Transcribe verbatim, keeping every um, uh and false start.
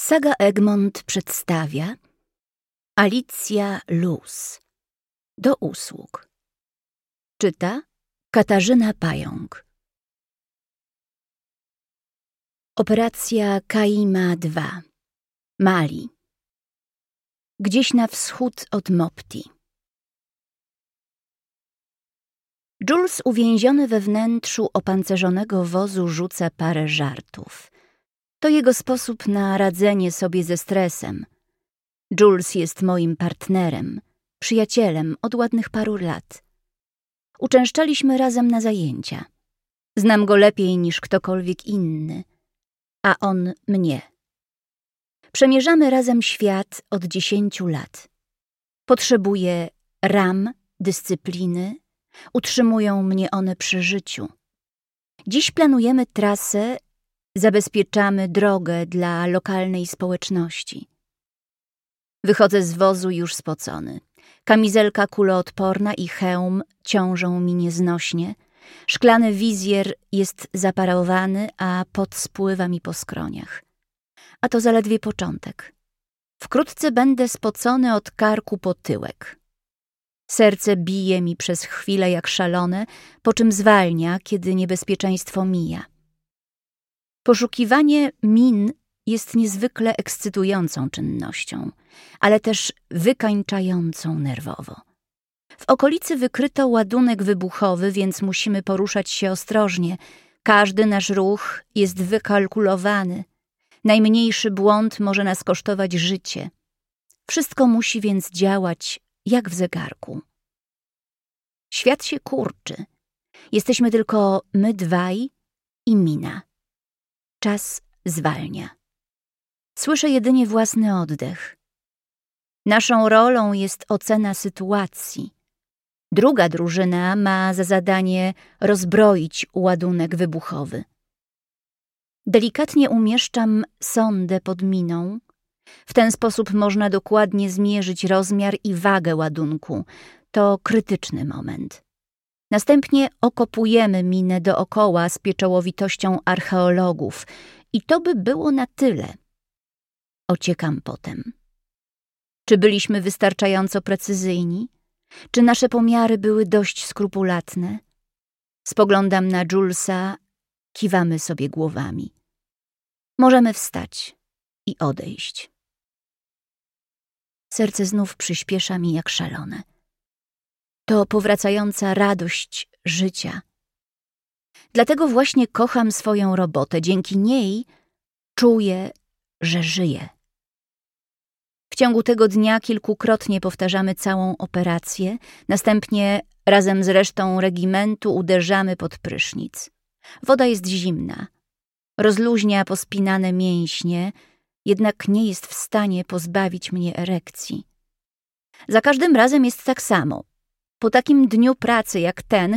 Saga Egmont przedstawia Alicja Loos. Do usług. Czyta Katarzyna Pająk. Operacja Kaima dwa. Mali. Gdzieś na wschód od Mopti. Jules uwięziony we wnętrzu opancerzonego wozu rzuca parę żartów. To jego sposób na radzenie sobie ze stresem. Jules jest moim partnerem, przyjacielem od ładnych paru lat. Uczęszczaliśmy razem na zajęcia. Znam go lepiej niż ktokolwiek inny, a on mnie. Przemierzamy razem świat od dziesięciu lat. Potrzebuję ram, dyscypliny, utrzymują mnie one przy życiu. Dziś planujemy trasę, zabezpieczamy drogę dla lokalnej społeczności. Wychodzę z wozu już spocony. Kamizelka kuloodporna i hełm ciążą mi nieznośnie. Szklany wizjer jest zaparowany, a pot spływa mi po skroniach. A to zaledwie początek. Wkrótce będę spocony od karku po tyłek. Serce bije mi przez chwilę jak szalone, po czym zwalnia, kiedy niebezpieczeństwo mija. Poszukiwanie min jest niezwykle ekscytującą czynnością, ale też wykańczającą nerwowo. W okolicy wykryto ładunek wybuchowy, więc musimy poruszać się ostrożnie. Każdy nasz ruch jest wykalkulowany. Najmniejszy błąd może nas kosztować życie. Wszystko musi więc działać jak w zegarku. Świat się kurczy. Jesteśmy tylko my dwaj i mina. Czas zwalnia. Słyszę jedynie własny oddech. Naszą rolą jest ocena sytuacji. Druga drużyna ma za zadanie rozbroić ładunek wybuchowy. Delikatnie umieszczam sondę pod miną. W ten sposób można dokładnie zmierzyć rozmiar i wagę ładunku. To krytyczny moment. Następnie okopujemy minę dookoła z pieczołowitością archeologów. I to by było na tyle. Ociekam potem. Czy byliśmy wystarczająco precyzyjni? Czy nasze pomiary były dość skrupulatne? Spoglądam na Julesa, kiwamy sobie głowami. Możemy wstać i odejść. Serce znów przyspiesza mi jak szalone. To powracająca radość życia. Dlatego właśnie kocham swoją robotę. Dzięki niej czuję, że żyję. W ciągu tego dnia kilkukrotnie powtarzamy całą operację, następnie razem z resztą regimentu uderzamy pod prysznic. Woda jest zimna, rozluźnia pospinane mięśnie, jednak nie jest w stanie pozbawić mnie erekcji. Za każdym razem jest tak samo. Po takim dniu pracy jak ten